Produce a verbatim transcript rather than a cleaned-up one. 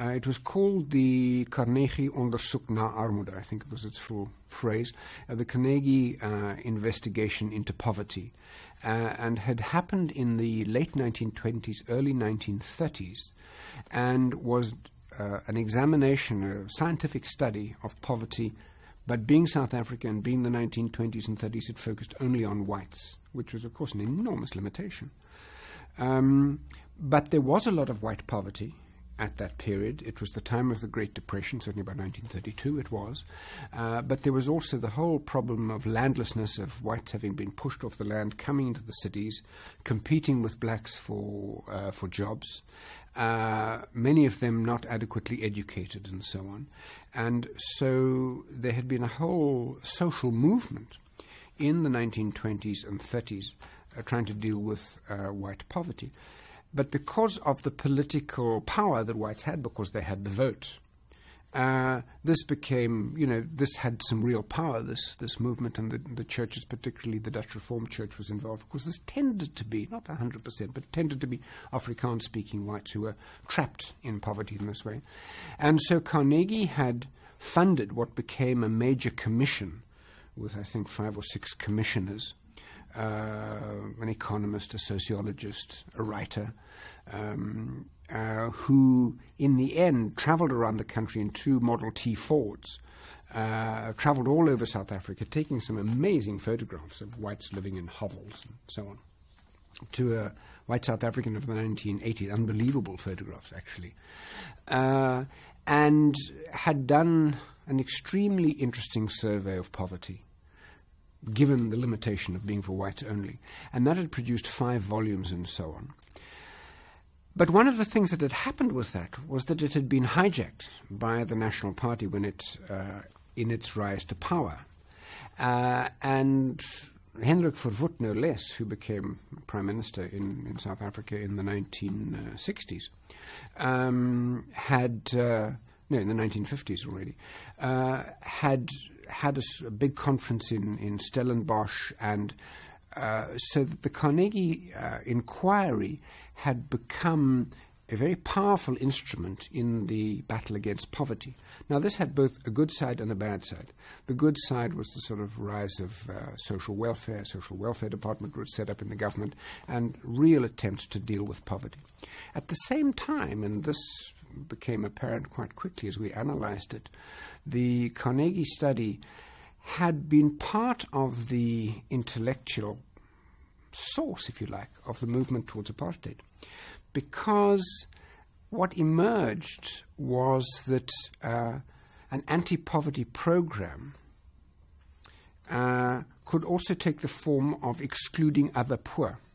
Uh, it was called the Carnegie Onderzoek naar Armoede, I think it was its full phrase, uh, the Carnegie uh, investigation into poverty, uh, and had happened in the late nineteen twenties, early nineteen thirties, and was uh, an examination, a scientific study of poverty. But being South Africa and being the nineteen twenties and thirties, it focused only on whites, which was, of course, an enormous limitation. Um, but there was a lot of white poverty at that period. It was the time of the Great Depression, certainly by nineteen thirty-two it was. Uh, but there was also the whole problem of landlessness, of whites having been pushed off the land, coming into the cities, competing with blacks for uh, for jobs, uh, many of them not adequately educated and so on. And so there had been a whole social movement in the nineteen twenties and thirties uh, trying to deal with uh, white poverty. But because of the political power that whites had, because they had the vote, uh, this became, you know, this had some real power, this this movement, and the, the churches, particularly the Dutch Reformed Church, was involved. Of course, this tended to be, not one hundred percent, but tended to be Afrikaans-speaking whites who were trapped in poverty in this way. And so Carnegie had funded what became a major commission with, I think, five or six commissioners, Uh, an economist, a sociologist, a writer, um, uh, who in the end travelled around the country in two Model T Fords, uh, travelled all over South Africa, taking some amazing photographs of whites living in hovels and so on, to a white South African of the nineteen eighties, unbelievable photographs actually, uh, and had done an extremely interesting survey of poverty, given the limitation of being for whites only. And that had produced five volumes and so on. But one of the things that had happened with that was that it had been hijacked by the National Party when it, uh, in its rise to power. Uh, and Hendrik Verwoerd, no less, who became Prime Minister in, in South Africa in the nineteen sixties, um, had, uh, no, in the nineteen fifties already, uh, had had a, a big conference in, in Stellenbosch, and uh, so that the Carnegie uh, inquiry had become a very powerful instrument in the battle against poverty. Now, this had both a good side and a bad side. The good side was the sort of rise of uh, social welfare. Social welfare department was set up in the government, and real attempts to deal with poverty. At the same time, and this became apparent quite quickly as we analyzed it, the Carnegie study had been part of the intellectual source, if you like, of the movement towards apartheid, because what emerged was that uh, an anti-poverty program uh, could also take the form of excluding other poor.